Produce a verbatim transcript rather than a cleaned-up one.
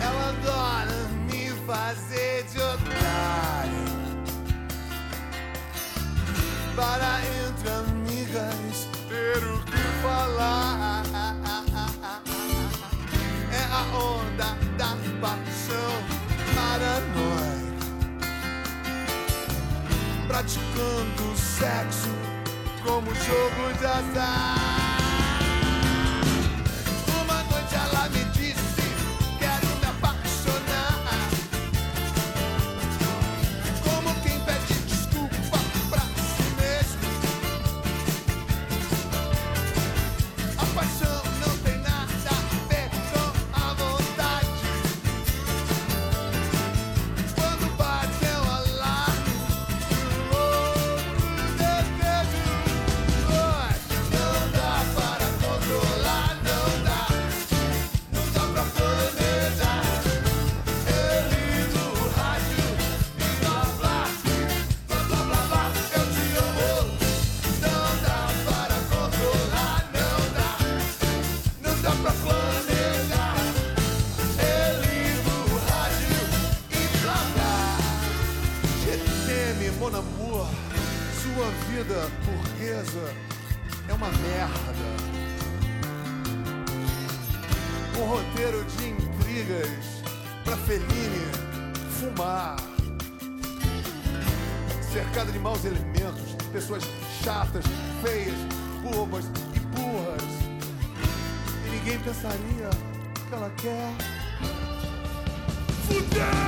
Ela adora me fazer de otário, para entre amigas ter o que falar. É a onda da paixão paranoica, praticando sexo como jogo de azar. Uma noite ela me disse: quero me apaixonar, como quem pede desculpa pra si mesmo. A paixão não tem nada a ver com a vontade. Quando bate é um alarme, um outro desejo. Oi, não dá para controlar, não dá, não dá pra planejar. Eu ligo o rádio e blá blá, blá blá blá blá, eu te amo. Não dá para controlar, não dá, não dá pra planejar. Eu ligo o rádio e blá blá. Je t'aime, mon amour. Sua vida burguesa é uma merda. Um roteiro de intrigas pra Fellini fumar. Cercada de maus elementos, pessoas chatas, feias, bobas e burras. E ninguém pensaria que ela quer fuder!